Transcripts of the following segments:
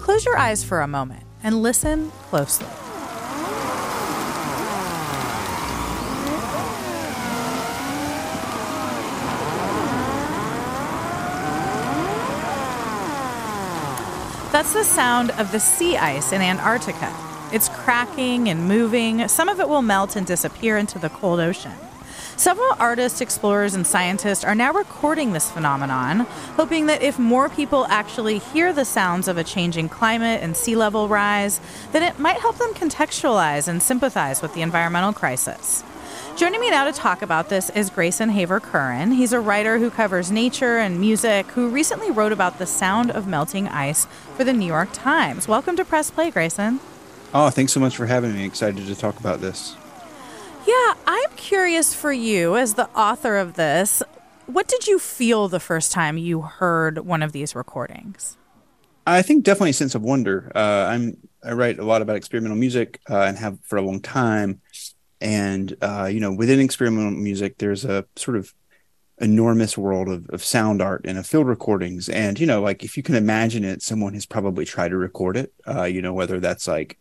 Close your eyes for a moment and listen closely. That's the sound of the sea ice in Antarctica. It's cracking and moving. Some of it will melt and disappear into the cold ocean. Several artists, explorers, and scientists are now recording this phenomenon, hoping that if more people actually hear the sounds of a changing climate and sea level rise, then it might help them contextualize and sympathize with the environmental crisis. Joining me now to talk about this is Grayson Haver-Curran. He's a writer who covers nature and music, who recently wrote about the sound of melting ice for the New York Times. Welcome to Press Play, Grayson. Oh, thanks so much for having me. Excited to talk about this. Yeah, I'm curious for you, as the author of this, what did you feel the first time you heard one of these recordings? I think definitely a sense of wonder. I write a lot about experimental music and have for a long time. And, within experimental music, there's a sort of enormous world of sound art and of field recordings. And, if you can imagine it, someone has probably tried to record it, whether that's like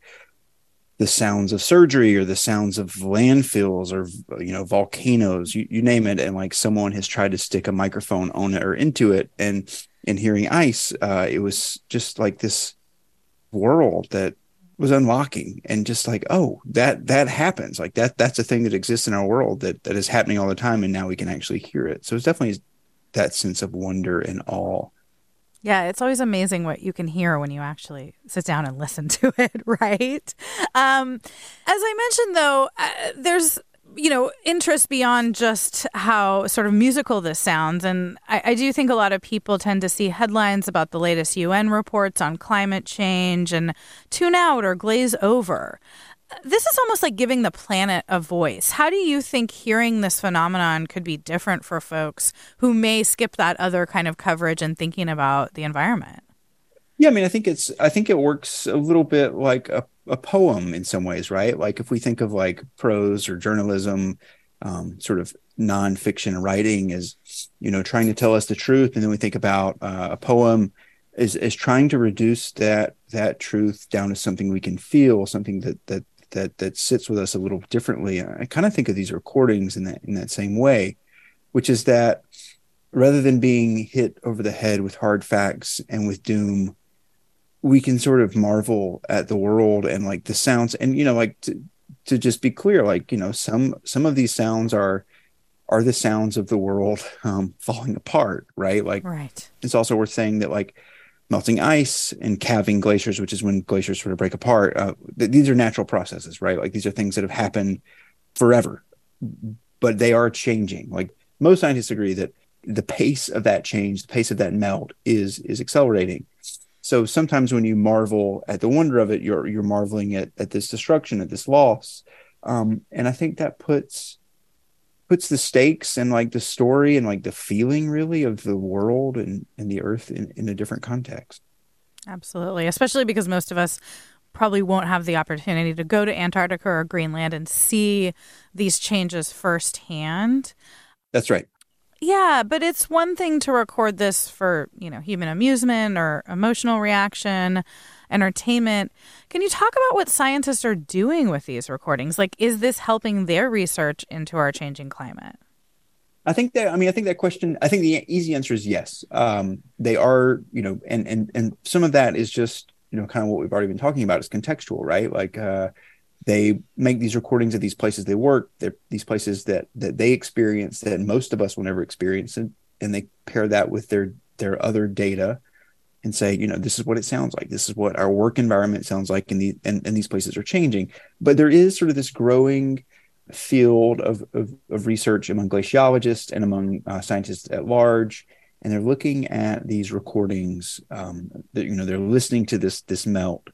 the sounds of surgery or the sounds of landfills or, volcanoes, you name it. And like someone has tried to stick a microphone on it or into it. And in hearing ice, it was just like this world that was unlocking and just like, oh, that happens. Like that's a thing that exists in our world that is happening all the time. And now we can actually hear it. So it's definitely that sense of wonder and awe. Yeah, it's always amazing what you can hear when you actually sit down and listen to it, right? As I mentioned, though, there's, interest beyond just how sort of musical this sounds. And I do think a lot of people tend to see headlines about the latest UN reports on climate change and tune out or glaze over. This is almost like giving the planet a voice. How do you think hearing this phenomenon could be different for folks who may skip that other kind of coverage and thinking about the environment? Yeah, I mean, I think it works a little bit like a poem in some ways, right? Like if we think of like prose or journalism, sort of nonfiction writing as, trying to tell us the truth. And then we think about a poem is trying to reduce that truth down to something we can feel, something that sits with us a little differently. I kind of think of these recordings in that same way, which is that rather than being hit over the head with hard facts and with doom, we can sort of marvel at the world and like the sounds. And, to just be clear, like, some of these sounds are the sounds of the world falling apart, right? Like, right. It's also worth saying that like melting ice and calving glaciers, which is when glaciers sort of break apart, these are natural processes, right? Like these are things that have happened forever, but they are changing. Like most scientists agree that the pace of that change, the pace of that melt is accelerating. So sometimes when you marvel at the wonder of it, you're marveling at this destruction, at this loss. And I think that puts the stakes and like the story and like the feeling really of the world and the earth in a different context. Absolutely. Especially because most of us probably won't have the opportunity to go to Antarctica or Greenland and see these changes firsthand. That's right. Yeah, but it's one thing to record this for, human amusement or emotional reaction, entertainment. Can you talk about what scientists are doing with these recordings? Like, is this helping their research into our changing climate? I think that question, I think the easy answer is yes. They are, and some of that is just, kind of what we've already been talking about is contextual, right? Like, they make these recordings of these places they work. They're these places that they experience that most of us will never experience, and they pair that with their other data and say, this is what it sounds like. This is what our work environment sounds like, and these places are changing. But there is sort of this growing field of research among glaciologists and among scientists at large, and they're looking at these recordings. They're listening to this melt.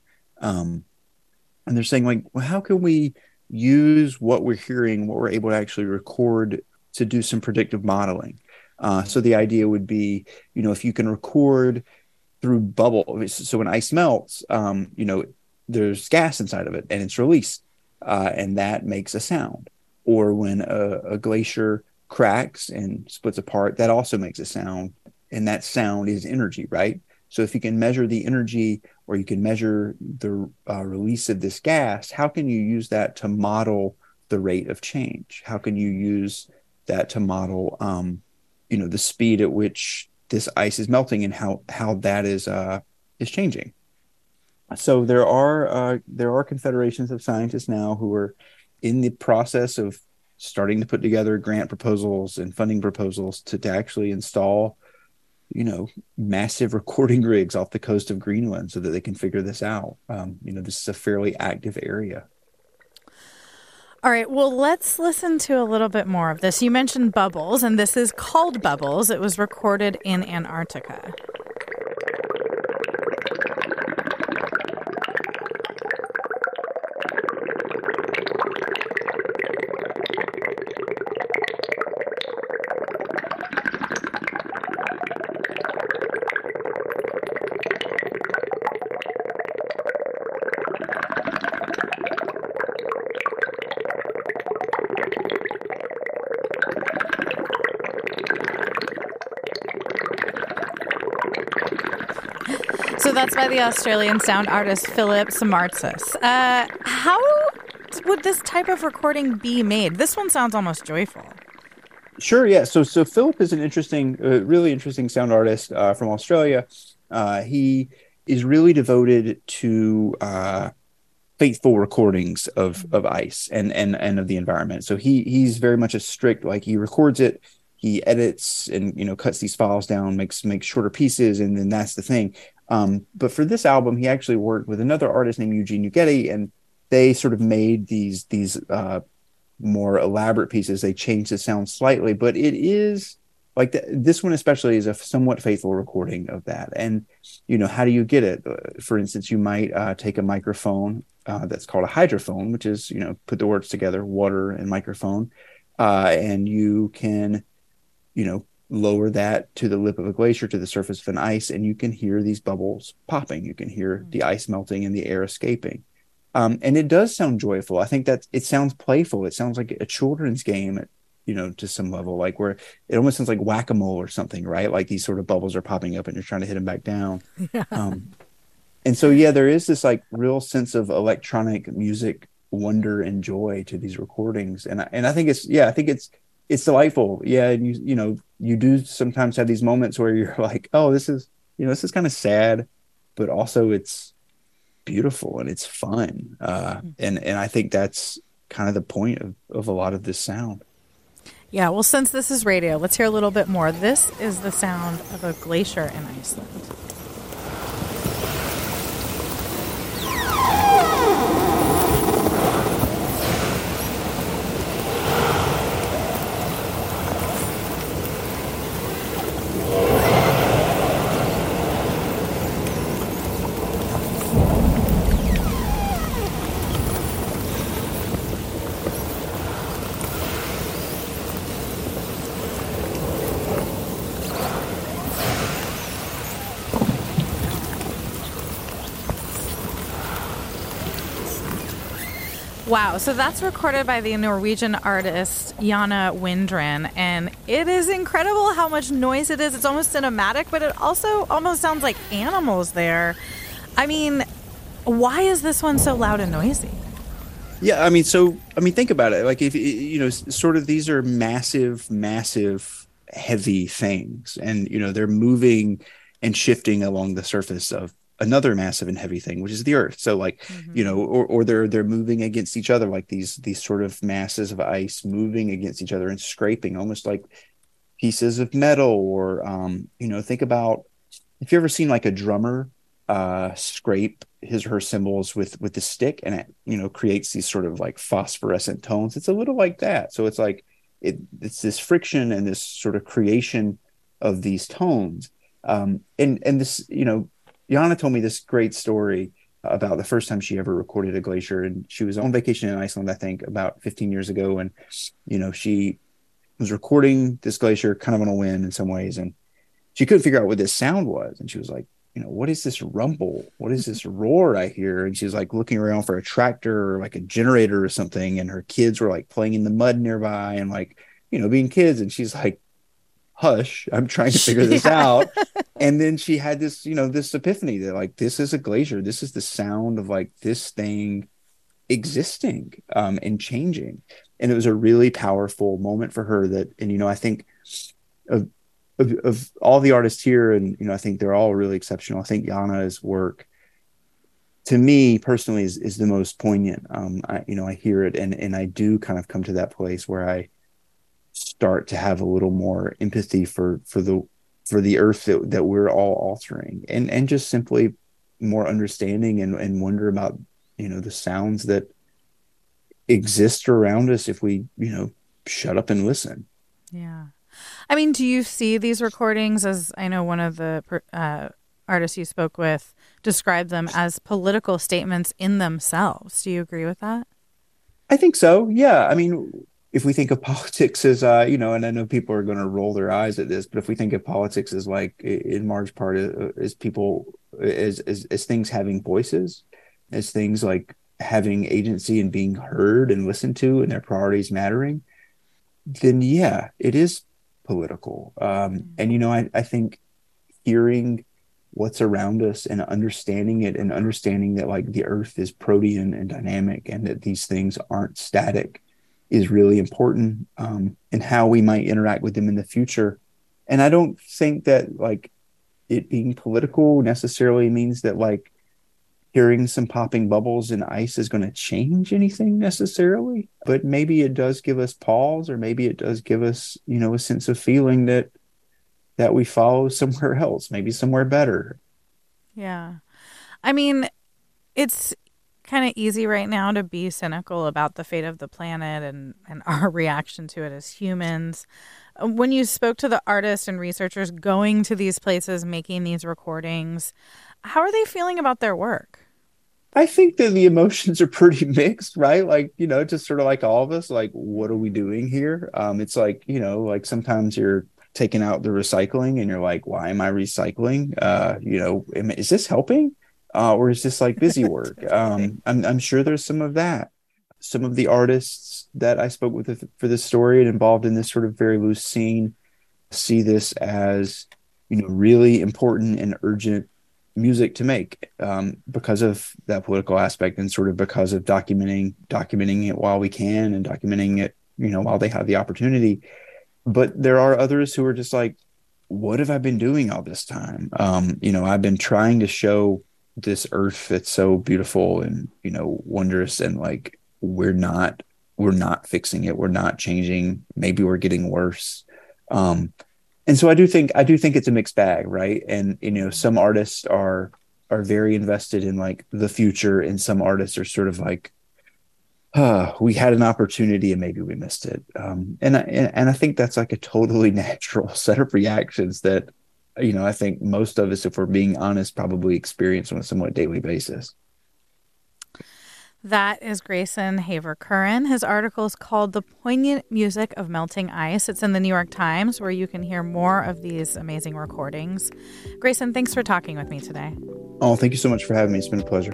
And they're saying, like, well, how can we use what we're hearing, what we're able to actually record to do some predictive modeling? So the idea would be, if you can record through bubble, so when ice melts, there's gas inside of it and it's released, and that makes a sound. Or when a glacier cracks and splits apart, that also makes a sound, and that sound is energy, right? So if you can measure the energy, or you can measure the release of this gas, how can you use that to model the rate of change? How can you use that to model, the speed at which this ice is melting, and how that is changing? So there are confederations of scientists now who are in the process of starting to put together grant proposals and funding proposals to actually install, massive recording rigs off the coast of Greenland so that they can figure this out. This is a fairly active area. All right, well, let's listen to a little bit more of this. You mentioned Bubbles, and this is called Bubbles. It was recorded in Antarctica. So that's by the Australian sound artist Philip Samartzis. How would this type of recording be made? This one sounds almost joyful. Sure, yeah. So Philip is an really interesting sound artist from Australia. He is really devoted to faithful recordings of ice and of the environment. So he's very much a strict, like, he records it, he edits and cuts these files down, makes shorter pieces, and then that's the thing. But for this album, he actually worked with another artist named Eugene Uggetti, and they sort of made these more elaborate pieces. They changed the sound slightly, but it is like this one especially is a somewhat faithful recording of that. And how do you get it? For instance, you might take a microphone that's called a hydrophone, which is put the words together, water and microphone, and you can lower that to the lip of a glacier, to the surface of an ice, and you can hear these bubbles popping. You can hear the ice melting and the air escaping. And it does sound joyful. I think that it sounds playful. It sounds like a children's game, to some level, like where it almost sounds like whack-a-mole or something, right? Like these sort of bubbles are popping up and you're trying to hit them back down. Yeah. And so, yeah, there is this like real sense of electronic music wonder and joy to these recordings. And I think it's delightful. Yeah. And you do sometimes have these moments where you're like, oh, this is kind of sad, but also it's beautiful and it's fun. And I think that's kind of the point of a lot of this sound. Yeah. Well, since this is radio, let's hear a little bit more. This is the sound of a glacier in Iceland. Wow, so that's recorded by the Norwegian artist Jana Windren, and it is incredible how much noise it is. It's almost cinematic, but it also almost sounds like animals there. I mean, why is this one so loud and noisy? Yeah, think about it. Like, if sort of these are massive, heavy things, and they're moving and shifting along the surface of another massive and heavy thing, which is the Earth. So like, or they're moving against each other, like these sort of masses of ice moving against each other and scraping, almost like pieces of metal. Or think about if you ever seen like a drummer scrape his or her cymbals with the stick, and it creates these sort of like phosphorescent tones. It's a little like that. So it's like it's this friction and this sort of creation of these tones. And this, Jana told me this great story about the first time she ever recorded a glacier, and she was on vacation in Iceland, I think about 15 years ago. And, she was recording this glacier kind of on a whim in some ways, and she couldn't figure out what this sound was. And she was like, what is this rumble? What is this roar I hear? And she was like looking around for a tractor or like a generator or something. And her kids were like playing in the mud nearby and like, being kids. And she's like, hush, I'm trying to figure this out. And then she had this, this epiphany that like, this is a glacier. This is the sound of like this thing existing and changing. And it was a really powerful moment for her that, and, I think of all the artists here, and, I think they're all really exceptional. I think Yana's work, to me personally, is the most poignant. I hear it and I do kind of come to that place where I start to have a little more empathy for the earth that we're all altering, and just simply more understanding and wonder about, the sounds that exist around us if we, shut up and listen. Yeah. I mean, do you see these recordings, as I know one of the artists you spoke with described them as political statements in themselves? Do you agree with that? I think so. Yeah. I mean, if we think of politics as, and I know people are going to roll their eyes at this, but if we think of politics as like in large part as people, as things having voices, as things like having agency and being heard and listened to and their priorities mattering, then yeah, it is political. And, I think hearing what's around us and understanding it and understanding that like the earth is protean and dynamic and that these things aren't static is really important, and how we might interact with them in the future. And I don't think that like it being political necessarily means that like hearing some popping bubbles in ice is going to change anything necessarily, but maybe it does give us pause, or maybe it does give us, a sense of feeling that we follow somewhere else, maybe somewhere better. Yeah. I mean, it's kind of easy right now to be cynical about the fate of the planet and our reaction to it as humans. When you spoke to the artists and researchers going to these places, making these recordings, how are they feeling about their work? I think that the emotions are pretty mixed, right? Like, just sort of like all of us, like, what are we doing here? It's like, like sometimes you're taking out the recycling and you're like, why am I recycling? Is this helping? Or is this like busy work? I'm sure there's some of that. Some of the artists that I spoke with for this story and involved in this sort of very loose scene see this as, really important and urgent music to make, because of that political aspect and sort of because of documenting it while we can and documenting it, while they have the opportunity. But there are others who are just like, what have I been doing all this time? I've been trying to show this earth that's so beautiful and, wondrous, and like, we're not fixing it. We're not changing. Maybe we're getting worse. And so I do think it's a mixed bag, right? And, some artists are very invested in like the future, and some artists are sort of like, we had an opportunity and maybe we missed it. And I think that's like a totally natural set of reactions that, I think most of us, if we're being honest, probably experience on a somewhat daily basis. That is Grayson Haver-Curran. His article is called The Poignant Music of Melting Ice. It's in the New York Times, where you can hear more of these amazing recordings. Grayson, thanks for talking with me today. Oh, thank you so much for having me. It's been a pleasure.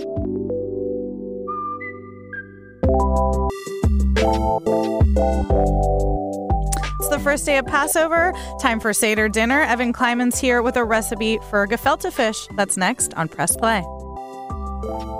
It's the first day of Passover. Time for Seder dinner. Evan Kleiman's here with a recipe for gefilte fish. That's next on Press Play.